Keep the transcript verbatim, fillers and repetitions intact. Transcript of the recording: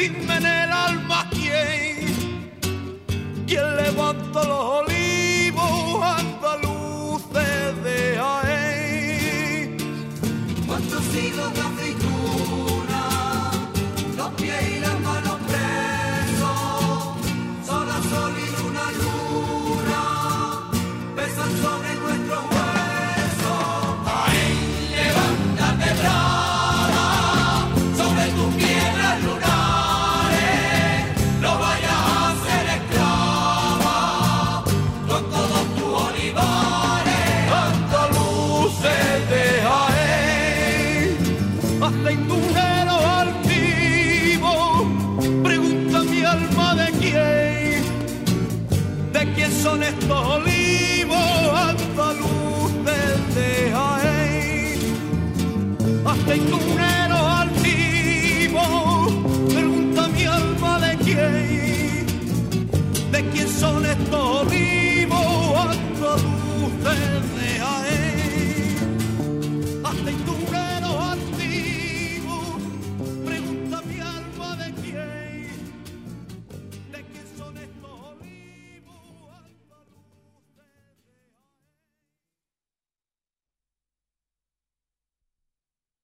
dime en el alma quién, quién levanta los olivos andaluces de Jaén. ¿Cuántos siglos de aceituna, los pies y las manos presos, sol a sol y luna a luna, pesan sobre nuestros huesos? Jaén, levántate brava, sobre tus piedras lunares, no vayas a ser esclava, con todos tus olivares. Andaluces de Jaén, aceitunero altivo, pregunta mi alma de quién, de quién son estos olivos andaluces de Jaén. Aceitunero altivo, pregunta mi alma de quién, de quién son estos